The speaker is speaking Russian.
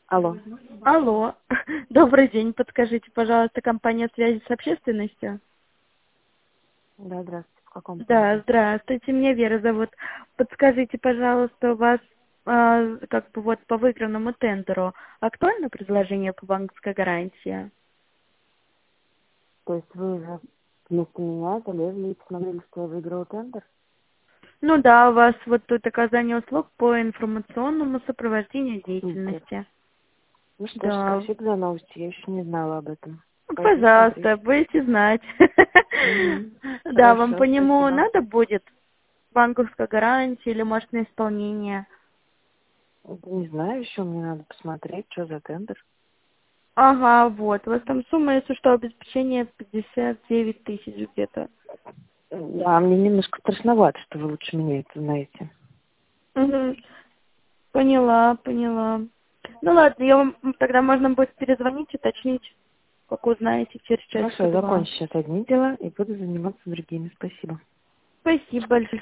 Алло. Алло, добрый день, подскажите, пожалуйста, компания связи с общественностью? Да, здравствуйте. В каком Да, поводу? здравствуйте, меня Вера зовут. Подскажите, пожалуйста, у вас как бы вот по выигранному тендеру актуально предложение по банковской гарантии? То есть вы уже вместо меня залезли и посмотрели, что я выиграла тендер? Ну да, у вас вот тут оказание услуг по информационному сопровождению Супер. деятельности. Ну что ж, Да, спасибо за новости. Я еще не знала об этом. ну, Пойду смотреть. пожалуйста, будете знать. Угу. Да, вам по Хорошо, нему спасибо. надо будет банковская гарантия или, может, на исполнение? Не знаю еще, мне надо посмотреть, что за тендер. Ага, вот. У вас там сумма, если что, обеспечение 59 тысяч где-то. Да, мне немножко страшновато, что вы лучше меня это знаете. Угу. Поняла, поняла. Ну ладно, я вам тогда можно будет перезвонить, уточнить, как узнаете через Хорошо, я часика-два. закончу сейчас одни дела и буду заниматься другими. Спасибо. Спасибо большое.